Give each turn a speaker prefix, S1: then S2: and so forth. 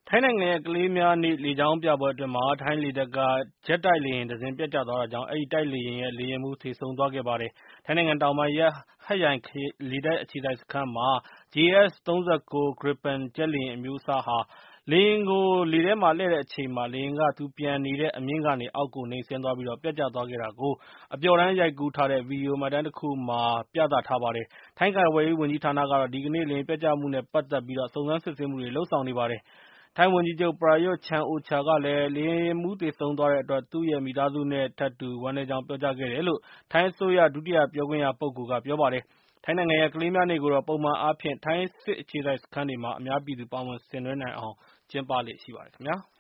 S1: ထိုင်းနိုင်ငံရဲ့ကလေးများနေ့လေကြောင်းပြပွဲအတွင်းမှာထိုင်းလေတပ်ကဂျက်တိုက်လေယာဉ်တစ်စင်းပျက်ကျသွားတာကြောင့်အဲဒီတိုက်လေယာဉ်ရဲ့လေယာဉ်မှူးသေဆုံးသွားခဲ့ပါတယ်။ထိုင်းနိုင်ငံတောင်ပိုင်းဟတ်ရိုင်လေတပ်အခြေစိုက်စခန်းမှာ JS-39 Gripen ဂျက်လေယာဉ်အမျိုးအစားဟာလေယာဉ်ကိုလေထဲမှာလှည့်တဲ့အချိန်လေယာဉ်ကသူပျံနေတဲ့အမြင့်ကနေအောက်ကိုနိမ့်ဆင်းသွားပြီးပျက်ကျသွားခဲ့တာကိုအပျော်တမ်းရိုက်ကူးထားတဲ့ဗီဒီယိုမှတ်တမ်းတစ်ခုမှာပြသထားပါတယ်။ထိုင်းကာကွယ်ရေးဝန်ကြီးဌာနကတော့ဒီကနေ့လေယာဉ်ပျက်ကျမှုနဲ့ပတ်သက်ပြီးစုံစမ်းစစ်ဆေးမှုတွေလုပ်ဆောင်နေပါတယ်။ထိုင်းဝန်ကြီးချုပ် Prayut Chan-o-cha ကလည်းလေယာဉ်မှူးသေဆုံးသွားတဲ့အတွက်သူ့ရဲ့မိသားစုနဲ့ထပ်တူဝမ်းနည်းကြောင်းပြောကြားခဲ့တယ်လို့ထိုင်းအစိုးရဒုတိယပြောခွင့်ရပုဂ္ဂိုလ်ကပြောပါတယ်။ထိုင်းနိုင်ငံရဲ့ကလေးများနေ့ကိုပုံမှန်အားဖြင့်ထိုင်းစစ်အခြေစိုက်စခန်းတွေမှာအများပြည်သူပါဝင်ဆင်နွှဲနိုင်အောင်ကျင်းပလေ့ရှိပါတယ်ခင်ဗျာ။